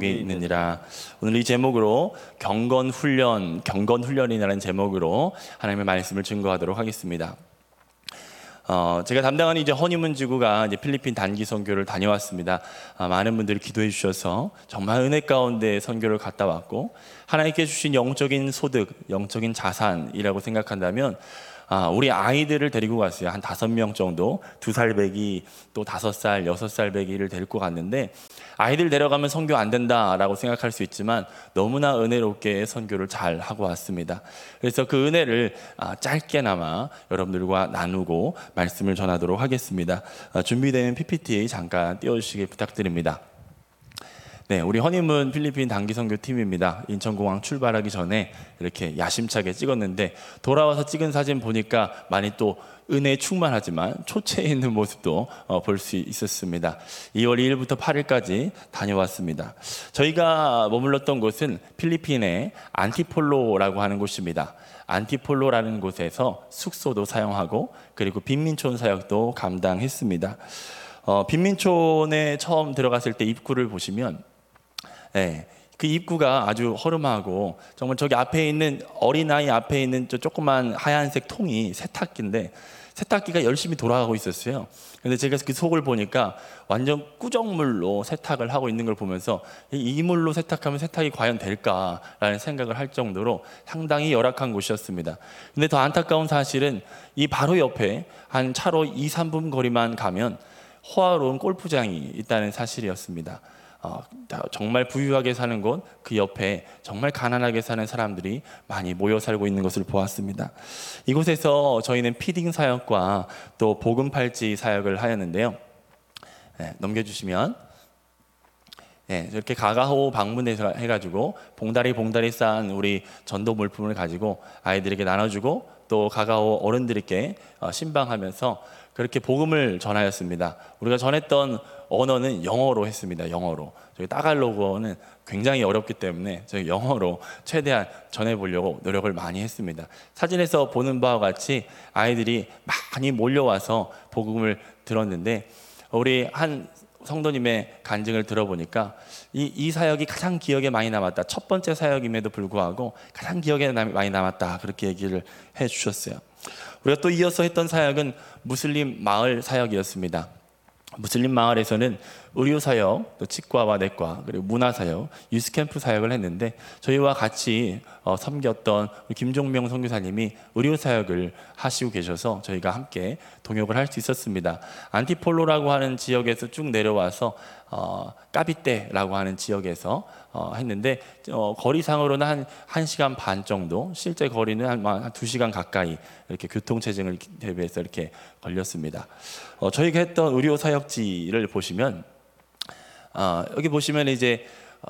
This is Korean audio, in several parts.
속에 있느니라. 오늘 이 제목으로 경건훈련이라는 제목으로 하나님의 말씀을 증거하도록 하겠습니다. 제가 담당하는 이제 허니문 지구가 이제 필리핀 단기 선교를 다녀왔습니다. 많은 분들이 기도해 주셔서 정말 은혜 가운데 선교를 갔다 왔고, 하나님께 주신 영적인 소득, 영적인 자산이라고 생각한다면 우리 아이들을 데리고 갔어요. 한 5명 정도, 2살 배기, 또 5살, 6살 배기를 데리고 갔는데, 아이들 데려가면 선교 안 된다라고 생각할 수 있지만 너무나 은혜롭게 선교를 잘 하고 왔습니다. 그래서 그 은혜를 짧게나마 여러분들과 나누고 말씀을 전하도록 하겠습니다. 준비되는 PPT 잠깐 띄워주시기 부탁드립니다. 네, 우리 허니문 필리핀 단기 선교 팀입니다. 인천공항 출발하기 전에 이렇게 야심차게 찍었는데, 돌아와서 찍은 사진 보니까 많이 또 은혜에 충만하지만 초췌해 있는 모습도 볼 수 있었습니다. 2월 2일부터 8일까지 다녀왔습니다. 저희가 머물렀던 곳은 필리핀의 안티폴로라고 하는 곳입니다. 안티폴로라는 곳에서 숙소도 사용하고, 그리고 빈민촌 사역도 감당했습니다. 빈민촌에 처음 들어갔을 때 입구를 보시면, 그 입구가 아주 허름하고, 정말 저기 앞에 있는 어린아이 앞에 있는 저 조그만 하얀색 통이 세탁기인데, 세탁기가 열심히 돌아가고 있었어요. 근데 제가 그 속을 보니까 완전 꾸정물로 세탁을 하고 있는 걸 보면서 이 물로 세탁하면 세탁이 과연 될까라는 생각을 할 정도로 상당히 열악한 곳이었습니다. 근데 더 안타까운 사실은 이 바로 옆에 한 차로 2, 3분 거리만 가면 호화로운 골프장이 있다는 사실이었습니다. 정말 부유하게 사는 곳, 그 옆에 정말 가난하게 사는 사람들이 많이 모여 살고 있는 것을 보았습니다. 이곳에서 저희는 피딩 사역과 또 복음 팔찌 사역을 하였는데요. 넘겨주시면, 이렇게 가가호 방문해서 해가지고 봉다리 쌓은 우리 전도 물품을 가지고 아이들에게 나눠주고, 또 가가호 어른들에게 신방하면서 그렇게 복음을 전하였습니다. 우리가 전했던 언어는 영어로 했습니다. 영어로. 저희 따갈로그어는 굉장히 어렵기 때문에 저희 영어로 최대한 전해보려고 노력을 많이 했습니다. 사진에서 보는 바와 같이 아이들이 많이 몰려와서 복음을 들었는데, 우리 한 성도님의 간증을 들어보니까 이 사역이 가장 기억에 많이 남았다. 첫 번째 사역임에도 불구하고 가장 기억에 많이 남았다. 그렇게 얘기를 해주셨어요. 우리가 또 이어서 했던 사역은 무슬림 마을 사역이었습니다. 무슬림 마을에서는 의료 사역, 또 치과와 내과, 그리고 문화 사역, 유스캠프 사역을 했는데, 저희와 같이 섬겼던 우리 김종명 선교사님이 의료 사역을 하시고 계셔서 저희가 함께 동역을 할 수 있었습니다. 안티폴로라고 하는 지역에서 쭉 내려와서 까비떼라고 하는 지역에서 했는데, 거리상으로는 한 1시간 반 정도, 실제 거리는 한 2시간 가까이 이렇게 교통체증을 대비해서 이렇게 걸렸습니다. 저희가 했던 의료 사역지를 보시면, 여기 보시면 이제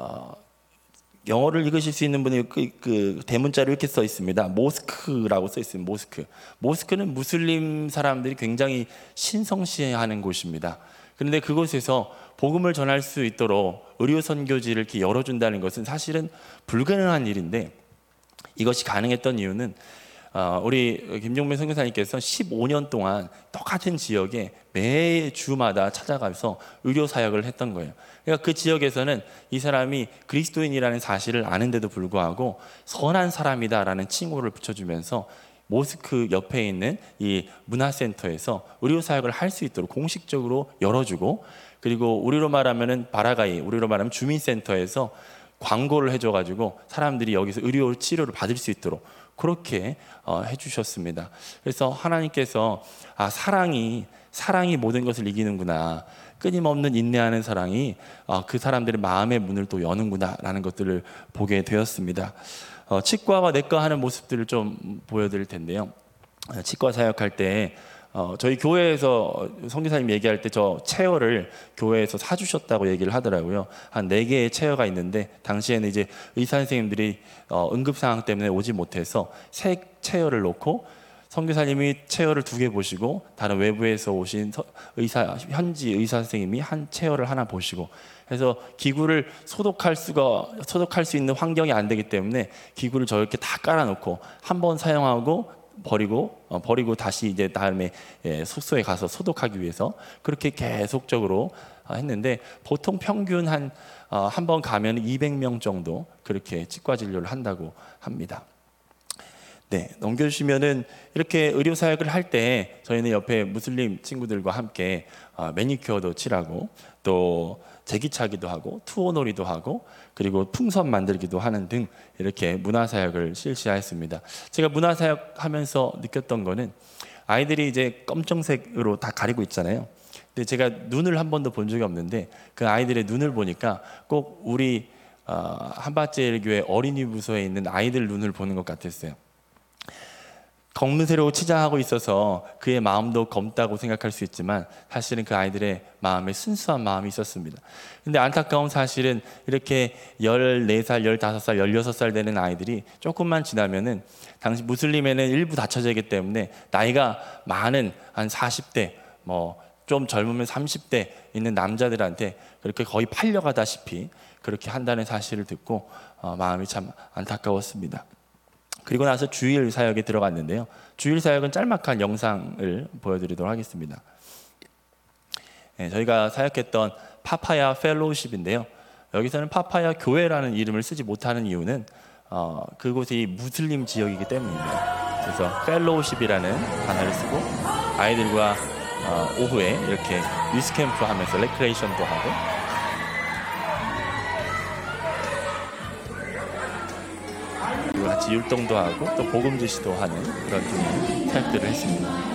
영어를 읽으실 수 있는 분이 그 대문자로 이렇게 써 있습니다. 모스크라고 써 있습니다. 모스크는 무슬림 사람들이 굉장히 신성시하는 곳입니다. 그런데 그곳에서 복음을 전할 수 있도록 의료 선교지를 이렇게 열어준다는 것은 사실은 불가능한 일인데, 이것이 가능했던 이유는 우리 김종민 선교사님께서 15년 동안 똑같은 지역에 매주마다 찾아가서 의료 사역을 했던 거예요. 그러니까 그 지역에서는 이 사람이 그리스도인이라는 사실을 아는데도 불구하고 선한 사람이다라는 칭호를 붙여주면서 모스크 옆에 있는 이 문화센터에서 의료 사역을 할 수 있도록 공식적으로 열어주고, 그리고 우리로 말하면은 바라가이, 우리로 말하면 주민센터에서 광고를 해줘가지고 사람들이 여기서 의료 치료를 받을 수 있도록 그렇게 해주셨습니다. 그래서 하나님께서 사랑이 모든 것을 이기는구나, 끊임없는 인내하는 사랑이 그 사람들의 마음의 문을 또 여는구나라는 것들을 보게 되었습니다. 치과와 내과 하는 모습들을 좀 보여드릴 텐데요. 치과 사역할 때 저희 교회에서 선교사님 얘기할 때 저 체어를 교회에서 사주셨다고 얘기를 하더라고요. 한 4개의 체어가 있는데, 당시에는 이제 의사 선생님들이 응급 상황 때문에 오지 못해서 새 체어를 놓고, 선교사님이 체어를 2개 보시고, 다른 외부에서 오신 현지 의사 선생님이 한 체어를 하나 보시고 해서, 기구를 소독할 수 있는 환경이 안 되기 때문에 기구를 저렇게 다 깔아놓고 한 번 사용하고 버리고 다시 이제 다음에 숙소에 가서 소독하기 위해서 그렇게 계속적으로 했는데, 보통 평균 한 한 번 가면 200명 정도 그렇게 치과 진료를 한다고 합니다. 네, 넘겨주시면은 이렇게 의료 사역을 할 때 저희는 옆에 무슬림 친구들과 함께 매니큐어도 칠하고 또 제기차기도 하고 투어놀이도 하고 그리고 풍선 만들기도 하는 등 이렇게 문화사역을 실시하였습니다. 제가 문화사역 하면서 느꼈던 거는 아이들이 이제 검정색으로 다 가리고 있잖아요. 근데 제가 눈을 한 번도 본 적이 없는데 그 아이들의 눈을 보니까 꼭 우리 한밭제일교회 어린이 부서에 있는 아이들 눈을 보는 것 같았어요. 검은색으로 치장하고 있어서 그의 마음도 검다고 생각할 수 있지만 사실은 그 아이들의 마음에 순수한 마음이 있었습니다. 근데 안타까운 사실은 이렇게 14살, 15살, 16살 되는 아이들이 조금만 지나면은 당시 무슬림에는 일부 닫혀지기 때문에 나이가 많은 한 40대 좀 젊으면 30대 있는 남자들한테 그렇게 거의 팔려가다시피 그렇게 한다는 사실을 듣고 마음이 참 안타까웠습니다. 그리고 나서 주일 사역에 들어갔는데요. 주일 사역은 짤막한 영상을 보여드리도록 하겠습니다. 네, 저희가 사역했던 파파야 펠로우십인데요. 여기서는 파파야 교회라는 이름을 쓰지 못하는 이유는 그곳이 무슬림 지역이기 때문입니다. 그래서 펠로우십이라는 단어를 쓰고 아이들과 오후에 이렇게 유스캠프 하면서 레크레이션도 하고 같이 율동도 하고 또 복음 제시도 하는 그런 사역들을 했습니다.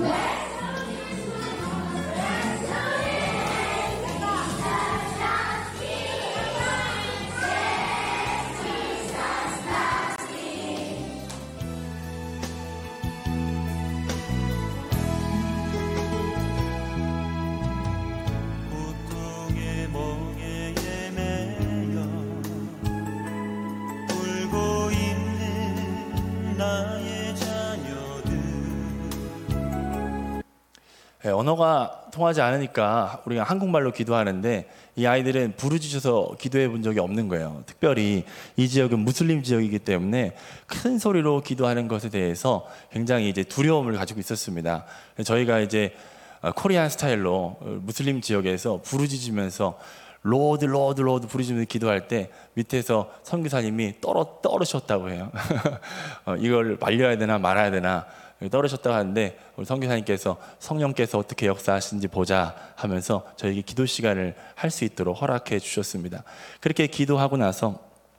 언어가 통하지 않으니까 우리가 한국말로 기도하는데 이 아이들은 부르짖어서 기도해 본 적이 없는 거예요. 특별히 이 지역은 무슬림 지역이기 때문에 큰 소리로 기도하는 것에 대해서 굉장히 이제 두려움을 가지고 있었습니다. 저희가 이제 코리안 스타일로 무슬림 지역에서 부르짖으면서 로드 로드 로드 부르짖으면서 기도할 때 밑에서 선교사님이 떨으셨다고 해요. 이걸 말려야 되나 말아야 되나 떨으셨다고 하는데 우리 선교사님께서 성령께서 어떻게 역사하시는지 보자 하면서 저에게 기도 시간을 할 수 있도록 허락해 주셨습니다. 그렇게 기도하고 나서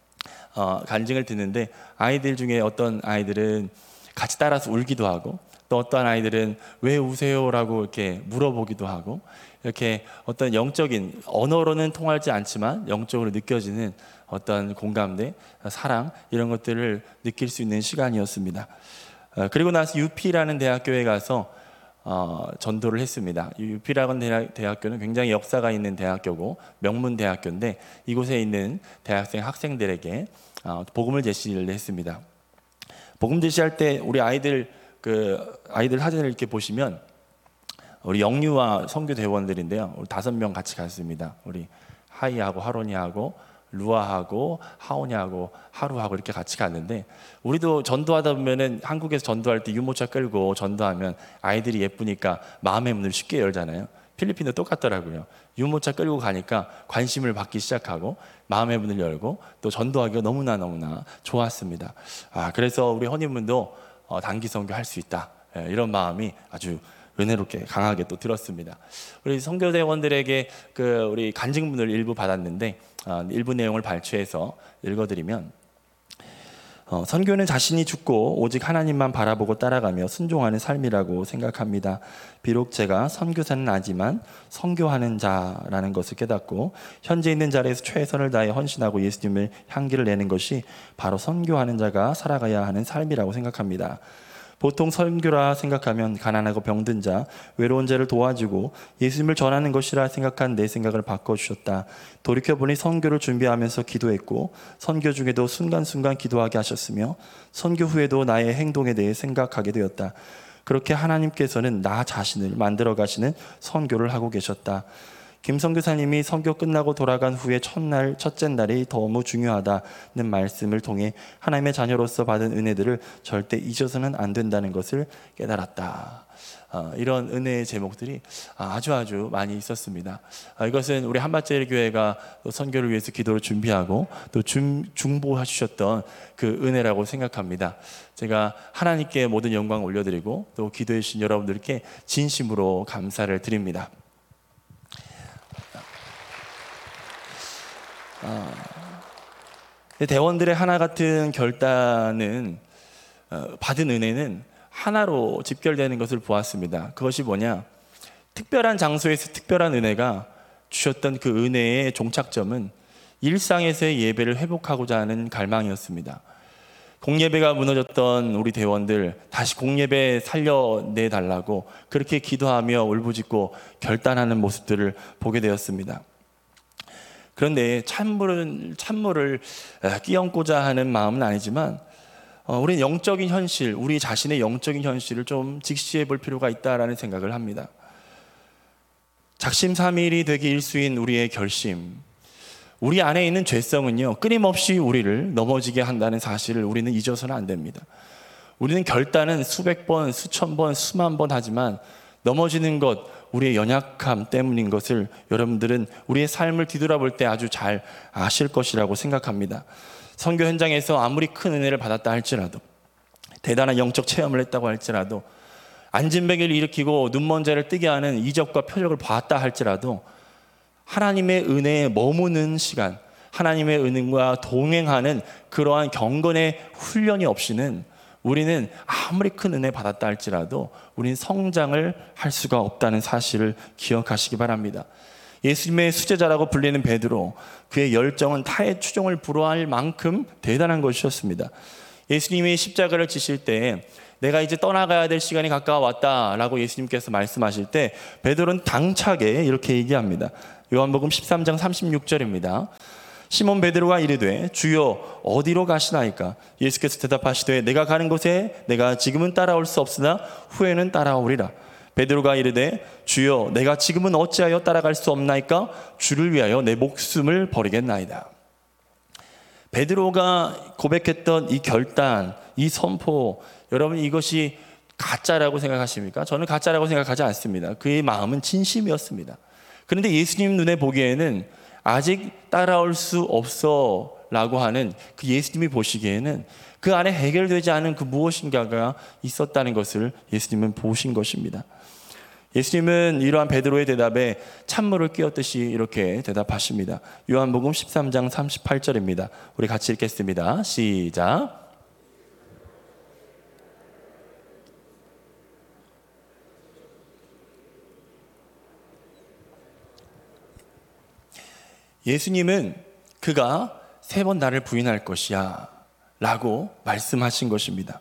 간증을 듣는데 아이들 중에 어떤 아이들은 같이 따라서 울기도 하고 또 어떤 아이들은 왜 우세요라고 이렇게 물어보기도 하고 이렇게 어떤 영적인 언어로는 통하지 않지만 영적으로 느껴지는 어떤 공감대, 사랑 이런 것들을 느낄 수 있는 시간이었습니다. 그리고 나서 UP라는 대학교에 가서 전도를 했습니다. UP라는 대학교는 굉장히 역사가 있는 대학교고 명문 대학교인데 이곳에 있는 대학생 학생들에게 복음을 제시를 했습니다. 복음 제시할 때 우리 아이들 사진을 이렇게 보시면 우리 영유아 선교 대원들인데요. 우리 5명 같이 갔습니다. 우리 하이하고 하론이하고 루아하고 하오냐하고 하루하고 이렇게 같이 갔는데 우리도 전도하다 보면은 한국에서 전도할 때 유모차 끌고 전도하면 아이들이 예쁘니까 마음의 문을 쉽게 열잖아요. 필리핀도 똑같더라고요. 유모차 끌고 가니까 관심을 받기 시작하고 마음의 문을 열고 또 전도하기가 너무나 좋았습니다. 그래서 우리 허니문도 단기 선교 할 수 있다 이런 마음이 아주 은혜롭게 강하게 또 들었습니다. 우리 선교대원들에게 우리 간증문을 일부 받았는데 일부 내용을 발췌해서 읽어드리면 선교는 자신이 죽고 오직 하나님만 바라보고 따라가며 순종하는 삶이라고 생각합니다. 비록 제가 선교사는 아니지만 선교하는 자라는 것을 깨닫고 현재 있는 자리에서 최선을 다해 헌신하고 예수님을 향기를 내는 것이 바로 선교하는 자가 살아가야 하는 삶이라고 생각합니다. 보통 선교라 생각하면 가난하고 병든 자, 외로운 자를 도와주고 예수님을 전하는 것이라 생각한 내 생각을 바꿔주셨다. 돌이켜보니 선교를 준비하면서 기도했고 선교 중에도 순간순간 기도하게 하셨으며 선교 후에도 나의 행동에 대해 생각하게 되었다. 그렇게 하나님께서는 나 자신을 만들어 가시는 선교를 하고 계셨다. 김 선교사님이 선교 끝나고 돌아간 후에 첫째 날이 너무 중요하다는 말씀을 통해 하나님의 자녀로서 받은 은혜들을 절대 잊어서는 안 된다는 것을 깨달았다. 이런 은혜의 제목들이 아주 많이 있었습니다. 이것은 우리 한밭제일 교회가 선교를 위해서 기도를 준비하고 또 중보해 주셨던 그 은혜라고 생각합니다. 제가 하나님께 모든 영광 올려드리고 또 기도해 주신 여러분들께 진심으로 감사를 드립니다. 대원들의 하나 같은 결단은 받은 은혜는 하나로 집결되는 것을 보았습니다. 그것이 뭐냐? 특별한 장소에서 특별한 은혜가 주셨던 그 은혜의 종착점은 일상에서의 예배를 회복하고자 하는 갈망이었습니다. 공예배가 무너졌던 우리 대원들 다시 공예배 살려내달라고 그렇게 기도하며 울부짖고 결단하는 모습들을 보게 되었습니다. 그런데 찬물을 끼얹고자 하는 마음은 아니지만 우리는 영적인 현실, 우리 자신의 영적인 현실을 좀 직시해 볼 필요가 있다라는 생각을 합니다. 작심삼일이 되기 일수인 우리의 결심, 우리 안에 있는 죄성은요 끊임없이 우리를 넘어지게 한다는 사실을 우리는 잊어서는 안 됩니다. 우리는 결단은 수백 번, 수천 번, 수만 번 하지만 넘어지는 것, 우리의 연약함 때문인 것을 여러분들은 우리의 삶을 뒤돌아볼 때 아주 잘 아실 것이라고 생각합니다. 선교 현장에서 아무리 큰 은혜를 받았다 할지라도, 대단한 영적 체험을 했다고 할지라도, 안진뱅이를 일으키고 눈먼 자를 뜨게 하는 이적과 표적을 봤다 할지라도 하나님의 은혜에 머무는 시간, 하나님의 은혜와 동행하는 그러한 경건의 훈련이 없이는 우리는 아무리 큰 은혜 받았다 할지라도 우리는 성장을 할 수가 없다는 사실을 기억하시기 바랍니다. 예수님의 수제자라고 불리는 베드로, 그의 열정은 타의 추종을 불허할 만큼 대단한 것이었습니다. 예수님이 십자가를 지실 때 내가 이제 떠나가야 될 시간이 가까워왔다라고 예수님께서 말씀하실 때 베드로는 당차게 이렇게 얘기합니다. 요한복음 13장 36절입니다. 시몬 베드로가 이르되 주여 어디로 가시나이까? 예수께서 대답하시되 내가 가는 곳에 내가 지금은 따라올 수 없으나 후에는 따라오리라. 베드로가 이르되 주여 내가 지금은 어찌하여 따라갈 수 없나이까? 주를 위하여 내 목숨을 버리겠나이다. 베드로가 고백했던 이 결단, 이 선포, 여러분 이것이 가짜라고 생각하십니까? 저는 가짜라고 생각하지 않습니다. 그의 마음은 진심이었습니다. 그런데 예수님 눈에 보기에는 아직 따라올 수 없어 라고 하는 그 예수님이 보시기에는 그 안에 해결되지 않은 그 무엇인가가 있었다는 것을 예수님은 보신 것입니다. 예수님은 이러한 베드로의 대답에 찬물을 끼얹듯이 이렇게 대답하십니다. 요한복음 13장 38절입니다. 우리 같이 읽겠습니다. 시작. 예수님은 그가 3번 나를 부인할 것이야 라고 말씀하신 것입니다.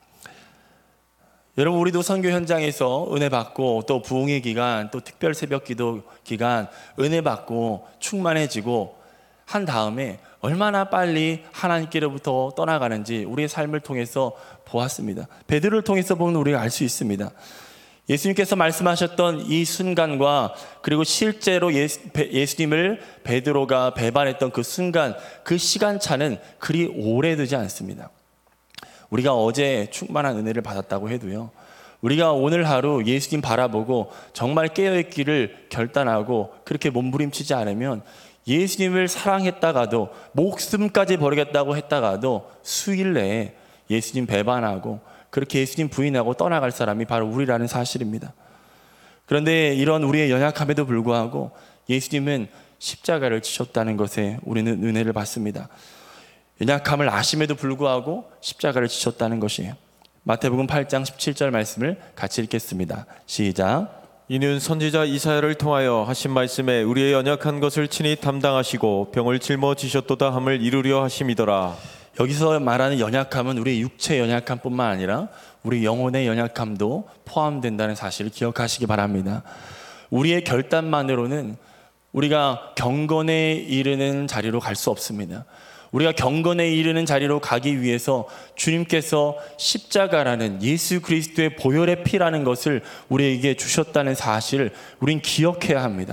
여러분, 우리도 선교 현장에서 은혜 받고 또 부흥의 기간, 또 특별 새벽 기도 기간 은혜 받고 충만해지고 한 다음에 얼마나 빨리 하나님께로부터 떠나가는지 우리의 삶을 통해서 보았습니다. 베드로를 통해서 보면 우리가 알 수 있습니다. 예수님께서 말씀하셨던 이 순간과 그리고 실제로 예수님을 베드로가 배반했던 그 순간, 그 시간차는 그리 오래되지 않습니다. 우리가 어제 충만한 은혜를 받았다고 해도요, 우리가 오늘 하루 예수님 바라보고 정말 깨어있기를 결단하고 그렇게 몸부림치지 않으면 예수님을 사랑했다가도, 목숨까지 버리겠다고 했다가도 수일 내에 예수님 배반하고 그렇게 예수님 부인하고 떠나갈 사람이 바로 우리라는 사실입니다. 그런데 이런 우리의 연약함에도 불구하고 예수님은 십자가를 지셨다는 것에 우리는 은혜를 받습니다. 연약함을 아심에도 불구하고 십자가를 지셨다는 것이에요. 마태복음 8장 17절 말씀을 같이 읽겠습니다. 시작. 이는 선지자 이사야를 통하여 하신 말씀에 우리의 연약한 것을 친히 담당하시고 병을 짊어지셨도다 함을 이루려 하심이더라. 여기서 말하는 연약함은 우리의 육체 연약함뿐만 아니라 우리 영혼의 연약함도 포함된다는 사실을 기억하시기 바랍니다. 우리의 결단만으로는 우리가 경건에 이르는 자리로 갈 수 없습니다. 우리가 경건에 이르는 자리로 가기 위해서 주님께서 십자가라는 예수 그리스도의 보혈의 피라는 것을 우리에게 주셨다는 사실을 우린 기억해야 합니다.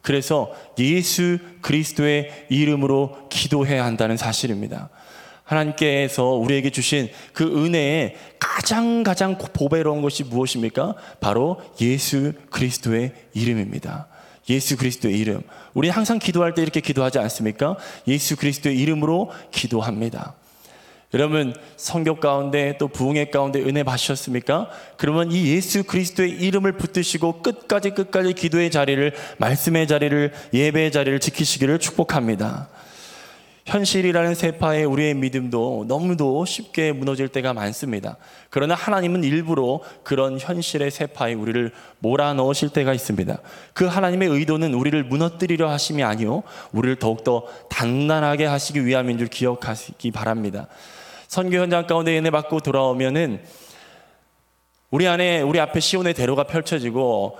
그래서 예수 그리스도의 이름으로 기도해야 한다는 사실입니다. 하나님께서 우리에게 주신 그 은혜의 가장 보배로운 것이 무엇입니까? 바로 예수 그리스도의 이름입니다. 예수 그리스도의 이름. 우리 항상 기도할 때 이렇게 기도하지 않습니까? 예수 그리스도의 이름으로 기도합니다. 여러분, 성교 가운데 또 부흥회 가운데 은혜 받으셨습니까? 그러면 이 예수 그리스도의 이름을 붙드시고 끝까지 기도의 자리를, 말씀의 자리를, 예배의 자리를 지키시기를 축복합니다. 현실이라는 세파에 우리의 믿음도 너무도 쉽게 무너질 때가 많습니다. 그러나 하나님은 일부러 그런 현실의 세파에 우리를 몰아넣으실 때가 있습니다. 그 하나님의 의도는 우리를 무너뜨리려 하심이 아니요, 우리를 더욱더 단단하게 하시기 위함인 줄 기억하시기 바랍니다. 선교 현장 가운데 은혜 받고 돌아오면은 우리 앞에 시온의 대로가 펼쳐지고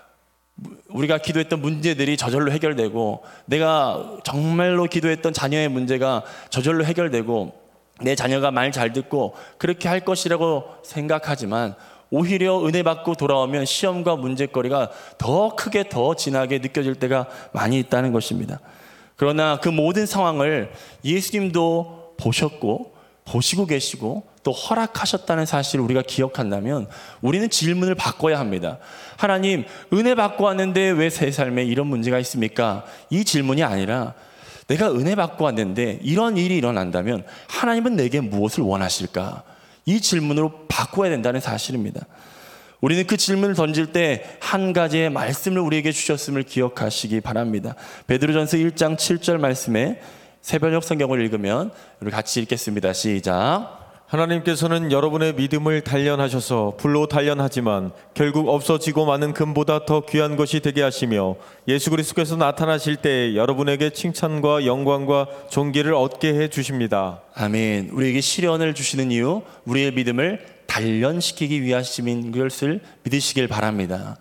우리가 기도했던 문제들이 저절로 해결되고, 내가 정말로 기도했던 자녀의 문제가 저절로 해결되고, 내 자녀가 말 잘 듣고 그렇게 할 것이라고 생각하지만, 오히려 은혜 받고 돌아오면 시험과 문제거리가 더 크게 더 진하게 느껴질 때가 많이 있다는 것입니다. 그러나 그 모든 상황을 예수님도 보시고 계시고 또 허락하셨다는 사실을 우리가 기억한다면 우리는 질문을 바꿔야 합니다. 하나님, 은혜 받고 왔는데 왜 제 삶에 이런 문제가 있습니까? 이 질문이 아니라, 내가 은혜 받고 왔는데 이런 일이 일어난다면 하나님은 내게 무엇을 원하실까? 이 질문으로 바꿔야 된다는 사실입니다. 우리는 그 질문을 던질 때 한 가지의 말씀을 우리에게 주셨음을 기억하시기 바랍니다. 베드로전서 1장 7절 말씀에 새번역 성경을 읽으면 우리 같이 읽겠습니다. 시작. 하나님께서는 여러분의 믿음을 단련하셔서 불로 단련하지만 결국 없어지고 마는 금보다 더 귀한 것이 되게 하시며, 예수 그리스도께서 나타나실 때 여러분에게 칭찬과 영광과 존귀를 얻게 해 주십니다. 아멘. 우리에게 시련을 주시는 이유, 우리의 믿음을 단련시키기 위하심인 것을 믿으시길 바랍니다.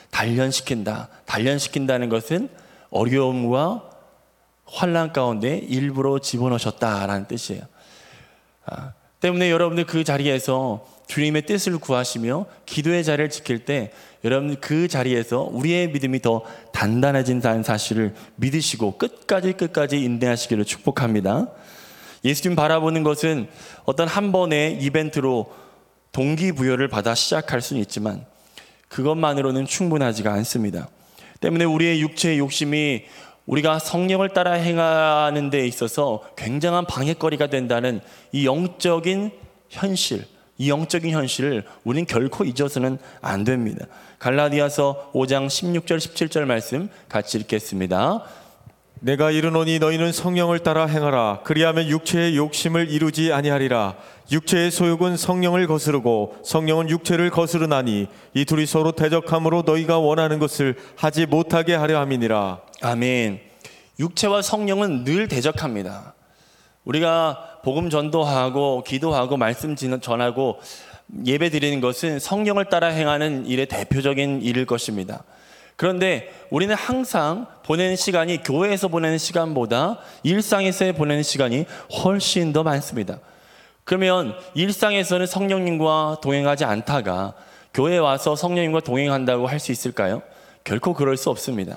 단련시킨다는 것은 어려움과 환난 가운데 일부러 집어넣으셨다라는 뜻이에요. 때문에 여러분들 그 자리에서 주님의 뜻을 구하시며 기도의 자리를 지킬 때, 여러분 그 자리에서 우리의 믿음이 더 단단해진다는 사실을 믿으시고 끝까지 인내하시기를 축복합니다. 예수님 바라보는 것은 어떤 한 번의 이벤트로 동기부여를 받아 시작할 수는 있지만 그것만으로는 충분하지가 않습니다. 때문에 우리의 육체의 욕심이 우리가 성령을 따라 행하는 데 있어서 굉장한 방해거리가 된다는 이 영적인 현실을 우리는 결코 잊어서는 안 됩니다. 갈라디아서 5장 16절 17절 말씀 같이 읽겠습니다. 내가 이르노니 너희는 성령을 따라 행하라. 그리하면 육체의 욕심을 이루지 아니하리라. 육체의 소욕은 성령을 거스르고 성령은 육체를 거스르나니 이 둘이 서로 대적함으로 너희가 원하는 것을 하지 못하게 하려 함이니라. 아멘. 육체와 성령은 늘 대적합니다. 우리가 복음 전도하고 기도하고 말씀 전하고 예배 드리는 것은 성령을 따라 행하는 일의 대표적인 일일 것입니다. 그런데 우리는 항상 보내는 시간이 교회에서 보내는 시간보다 일상에서 보내는 시간이 훨씬 더 많습니다. 그러면 일상에서는 성령님과 동행하지 않다가 교회에 와서 성령님과 동행한다고 할 수 있을까요? 결코 그럴 수 없습니다.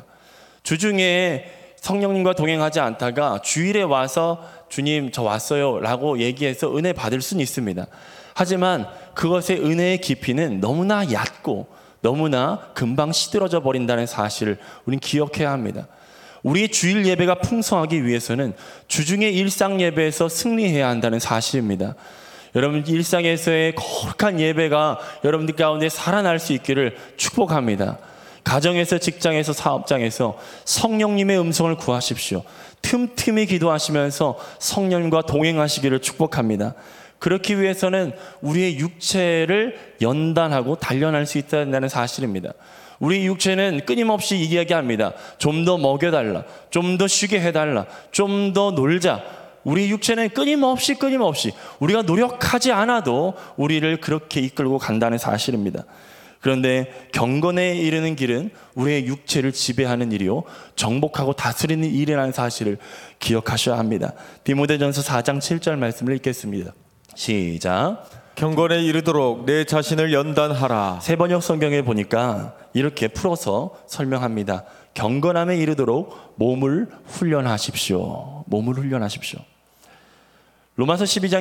주중에 성령님과 동행하지 않다가 주일에 와서 주님 저 왔어요 라고 얘기해서 은혜 받을 수는 있습니다. 하지만 그것의 은혜의 깊이는 너무나 얕고 너무나 금방 시들어져 버린다는 사실을 우리는 기억해야 합니다. 우리의 주일 예배가 풍성하기 위해서는 주중의 일상 예배에서 승리해야 한다는 사실입니다. 여러분, 일상에서의 거룩한 예배가 여러분들 가운데 살아날 수 있기를 축복합니다. 가정에서, 직장에서, 사업장에서 성령님의 음성을 구하십시오. 틈틈이 기도하시면서 성령님과 동행하시기를 축복합니다. 그렇기 위해서는 우리의 육체를 연단하고 단련할 수 있다는 사실입니다. 우리 육체는 끊임없이 이야기합니다. 좀 더 먹여달라, 좀 더 쉬게 해달라, 좀 더 놀자. 우리 육체는 끊임없이 우리가 노력하지 않아도 우리를 그렇게 이끌고 간다는 사실입니다. 그런데 경건에 이르는 길은 우리의 육체를 지배하는 일이요 정복하고 다스리는 일이라는 사실을 기억하셔야 합니다. 디모데전서 4장 7절 말씀을 읽겠습니다. 시작. 경건에 이르도록 내 자신을 연단하라. 새번역 성경에 보니까 이렇게 풀어서 설명합니다. 경건함에 이르도록 몸을 훈련하십시오. 몸을 훈련하십시오. 로마서 12장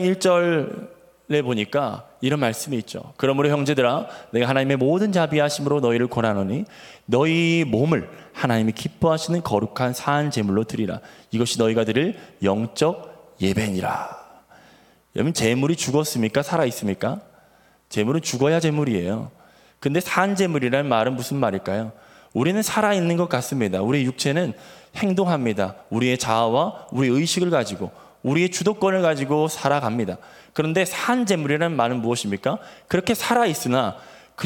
1절에 보니까 이런 말씀이 있죠. 그러므로 형제들아 내가 하나님의 모든 자비하심으로 너희를 권하노니 너희 몸을 하나님이 기뻐하시는 거룩한 산 제물로 드리라. 이것이 너희가 드릴 영적 예배니라. 여러분, 제물이 죽었습니까? 살아있습니까? 제물은 죽어야 제물이에요. 근데 산 제물이라는 말은 무슨 말일까요? 우리는 살아있는 것 같습니다. 우리의 육체는 행동합니다. 우리의 자아와 우리의 의식을 가지고 우리의 주도권을 가지고 살아갑니다. 그런데 산 제물이라는 말은 무엇입니까? 그렇게 살아있으나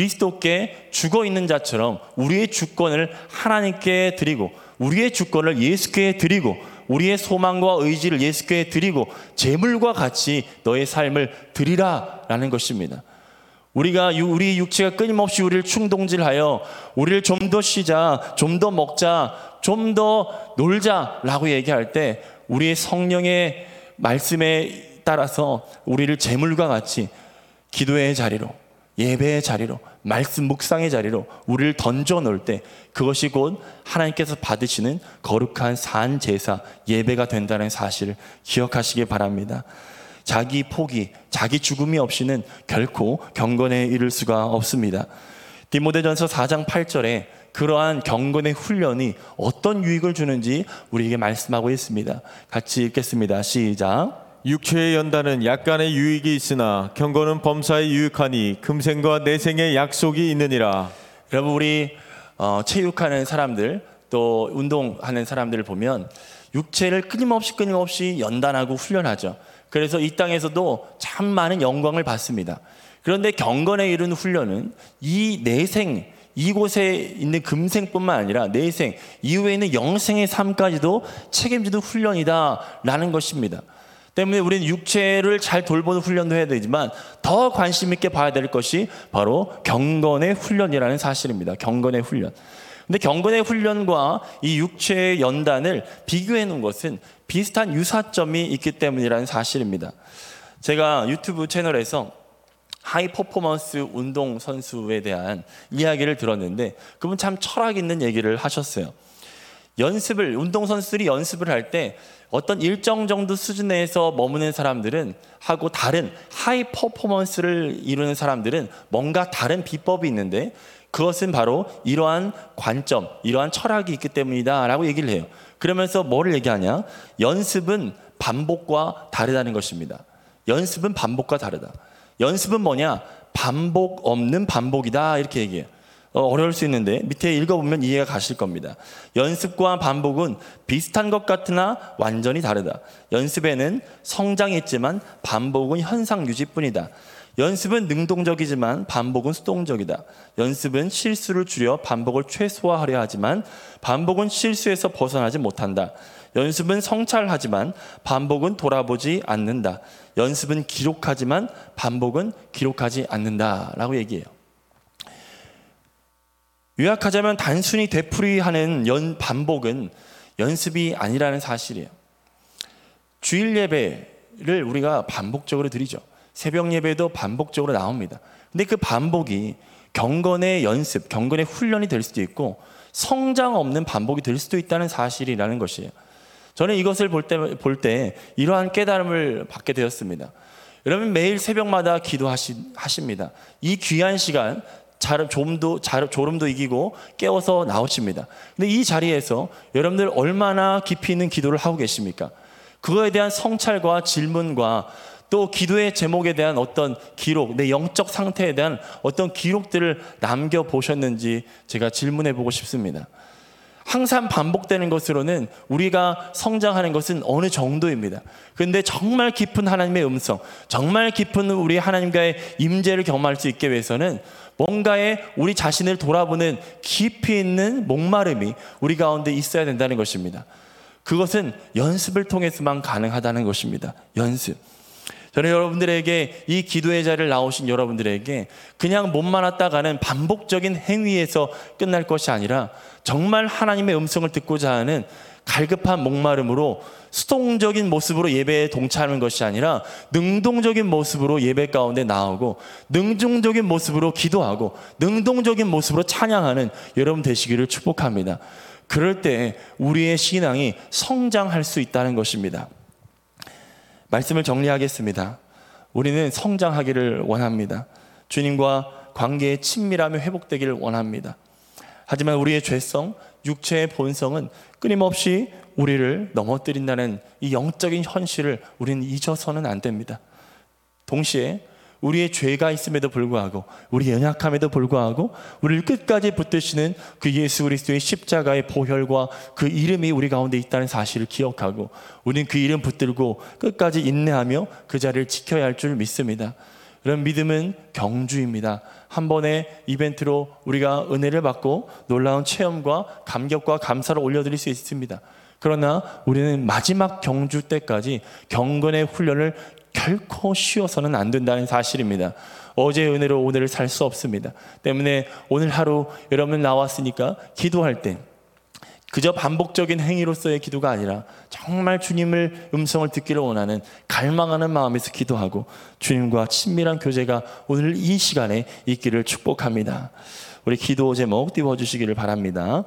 그리스도께 죽어있는 자처럼 우리의 주권을 하나님께 드리고 우리의 주권을 예수께 드리고 우리의 소망과 의지를 예수께 드리고 제물과 같이 너의 삶을 드리라라는 것입니다. 우리가 우리 육체가 끊임없이 우리를 충동질하여 우리를 좀 더 쉬자, 좀 더 먹자, 좀 더 놀자라고 얘기할 때 우리의 성령의 말씀에 따라서 우리를 제물과 같이 기도의 자리로, 예배의 자리로, 말씀 묵상의 자리로 우리를 던져 놓을 때 그것이 곧 하나님께서 받으시는 거룩한 산 제사, 예배가 된다는 사실을 기억하시기 바랍니다. 자기 포기, 자기 죽음이 없이는 결코 경건에 이를 수가 없습니다. 디모데전서 4장 8절에 그러한 경건의 훈련이 어떤 유익을 주는지 우리에게 말씀하고 있습니다. 같이 읽겠습니다. 시작. 육체의 연단은 약간의 유익이 있으나 경건은 범사에 유익하니 금생과 내생의 약속이 있느니라. 여러분, 우리 체육하는 사람들 또 운동하는 사람들을 보면 육체를 끊임없이 연단하고 훈련하죠. 그래서 이 땅에서도 참 많은 영광을 받습니다. 그런데 경건에 이르는 훈련은 이 내생, 이곳에 있는 금생뿐만 아니라 내생, 이후에 있는 영생의 삶까지도 책임지는 훈련이다라는 것입니다. 때문에 우리는 육체를 잘 돌보는 훈련도 해야 되지만 더 관심 있게 봐야 될 것이 바로 경건의 훈련이라는 사실입니다. 경건의 훈련. 근데 경건의 훈련과 이 육체의 연단을 비교해 놓은 것은 비슷한 유사점이 있기 때문이라는 사실입니다. 제가 유튜브 채널에서 하이 퍼포먼스 운동 선수에 대한 이야기를 들었는데 그분 참 철학 있는 얘기를 하셨어요. 운동 선수들이 연습을 할 때 어떤 일정 정도 수준에서 머무는 사람들은 하고 다른 하이 퍼포먼스를 이루는 사람들은 뭔가 다른 비법이 있는데 그것은 바로 이러한 관점, 이러한 철학이 있기 때문이다 라고 얘기를 해요. 그러면서 뭐를 얘기하냐? 연습은 반복과 다르다는 것입니다. 연습은 반복과 다르다. 연습은 뭐냐? 반복 없는 반복이다 이렇게 얘기해요. 어려울 수 있는데 밑에 읽어보면 이해가 가실 겁니다. 연습과 반복은 비슷한 것 같으나 완전히 다르다. 연습에는 성장이 있지만 반복은 현상 유지뿐이다. 연습은 능동적이지만 반복은 수동적이다. 연습은 실수를 줄여 반복을 최소화하려 하지만 반복은 실수에서 벗어나지 못한다. 연습은 성찰하지만 반복은 돌아보지 않는다. 연습은 기록하지만 반복은 기록하지 않는다 라고 얘기해요. 요약하자면 단순히 되풀이하는 반복은 연습이 아니라는 사실이에요. 주일 예배를 우리가 반복적으로 드리죠. 새벽 예배도 반복적으로 나옵니다. 근데 그 반복이 경건의 연습, 경건의 훈련이 될 수도 있고 성장 없는 반복이 될 수도 있다는 사실이라는 것이에요. 저는 이것을 볼 때 이러한 깨달음을 받게 되었습니다. 여러분 매일 새벽마다 기도하십니다. 이 귀한 시간 졸음도 이기고 깨워서 나오십니다. 근데 이 자리에서 여러분들 얼마나 깊이 있는 기도를 하고 계십니까? 그거에 대한 성찰과 질문과 또 기도의 제목에 대한 어떤 기록, 내 영적 상태에 대한 어떤 기록들을 남겨보셨는지 제가 질문해 보고 싶습니다. 항상 반복되는 것으로는 우리가 성장하는 것은 어느 정도입니다. 그런데 정말 깊은 하나님의 음성, 정말 깊은 우리 하나님과의 임재를 경험할 수 있게 위해서는 뭔가에 우리 자신을 돌아보는 깊이 있는 목마름이 우리 가운데 있어야 된다는 것입니다. 그것은 연습을 통해서만 가능하다는 것입니다. 연습. 저는 여러분들에게 이 기도의 자리를 나오신 여러분들에게 그냥 몸만 왔다가는 반복적인 행위에서 끝날 것이 아니라 정말 하나님의 음성을 듣고자 하는 갈급한 목마름으로 수동적인 모습으로 예배에 동참하는 것이 아니라 능동적인 모습으로 예배 가운데 나오고 능동적인 모습으로 기도하고 능동적인 모습으로 찬양하는 여러분 되시기를 축복합니다. 그럴 때 우리의 신앙이 성장할 수 있다는 것입니다. 말씀을 정리하겠습니다. 우리는 성장하기를 원합니다. 주님과 관계의 친밀함이 회복되기를 원합니다. 하지만 우리의 죄성, 육체의 본성은 끊임없이 우리를 넘어뜨린다는 이 영적인 현실을 우리는 잊어서는 안 됩니다. 동시에 우리의 죄가 있음에도 불구하고, 우리 연약함에도 불구하고 우리를 끝까지 붙드시는 그 예수 그리스도의 십자가의 보혈과 그 이름이 우리 가운데 있다는 사실을 기억하고, 우리는 그 이름 붙들고 끝까지 인내하며 그 자리를 지켜야 할 줄 믿습니다. 이런 믿음은 경주입니다. 한 번의 이벤트로 우리가 은혜를 받고 놀라운 체험과 감격과 감사를 올려드릴 수 있습니다. 그러나 우리는 마지막 경주 때까지 경건의 훈련을 결코 쉬어서는 안 된다는 사실입니다. 어제의 은혜로 오늘을 살 수 없습니다. 때문에 오늘 하루 여러분 나왔으니까 기도할 때 그저 반복적인 행위로서의 기도가 아니라 정말 주님을 음성을 듣기를 원하는 갈망하는 마음에서 기도하고 주님과 친밀한 교제가 오늘 이 시간에 있기를 축복합니다. 우리 기도 제목 띄워주시기를 바랍니다.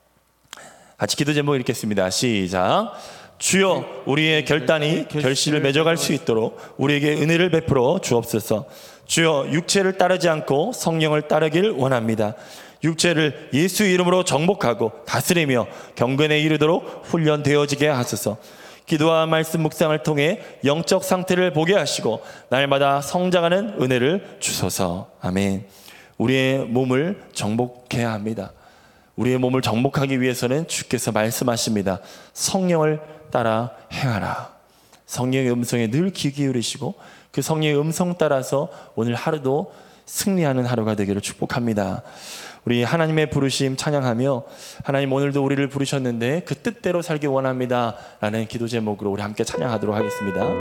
같이 기도 제목 읽겠습니다. 시작. 주여, 우리의 결단이 결실을 맺어갈 수 있도록 우리에게 은혜를 베풀어 주옵소서. 주여, 육체를 따르지 않고 성령을 따르길 원합니다. 육체를 예수 이름으로 정복하고 다스리며 경건에 이르도록 훈련되어지게 하소서. 기도와 말씀 묵상을 통해 영적 상태를 보게 하시고 날마다 성장하는 은혜를 주소서. 아멘. 우리의 몸을 정복해야 합니다. 우리의 몸을 정복하기 위해서는 주께서 말씀하십니다. 성령을 따라 행하라. 성령의 음성에 늘 귀 기울이시고 그 성령의 음성 따라서 오늘 하루도 승리하는 하루가 되기를 축복합니다. 우리 하나님의 부르심 찬양하며, 하나님 오늘도 우리를 부르셨는데 그 뜻대로 살기 원합니다 라는 기도 제목으로 우리 함께 찬양하도록 하겠습니다.